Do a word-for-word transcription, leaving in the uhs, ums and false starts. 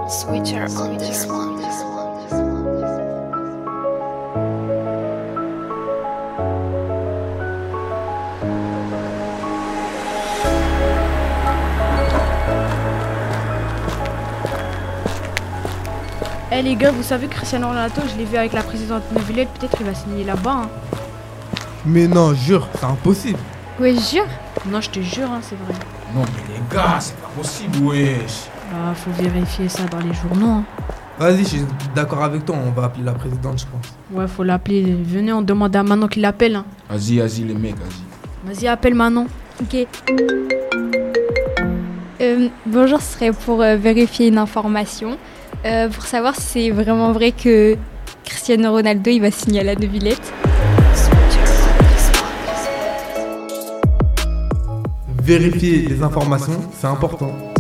Switcher on this one. Eh les gars, vous savez Cristiano Ronaldo, je l'ai vu avec la présidente de Villette, peut-être qu'il va signer là-bas. Hein. Mais non, jure, c'est impossible. Ouais, jure. Non, je te jure, hein, c'est vrai. Non mais les gars, c'est pas possible, wesh. Bah, faut vérifier ça dans les journaux. Hein. Vas-y, je suis d'accord avec toi, on va appeler la présidente, je pense. Ouais, faut l'appeler. Venez, on demande à Manon qu'il l'appelle. Hein. Vas-y, vas-y les mecs, vas-y. Vas-y, appelle Manon. Ok. Euh, bonjour, ce serait pour euh, vérifier une information. Euh, pour savoir si c'est vraiment vrai que Cristiano Ronaldo il va signer à la De Villette. Vérifier les informations, c'est important.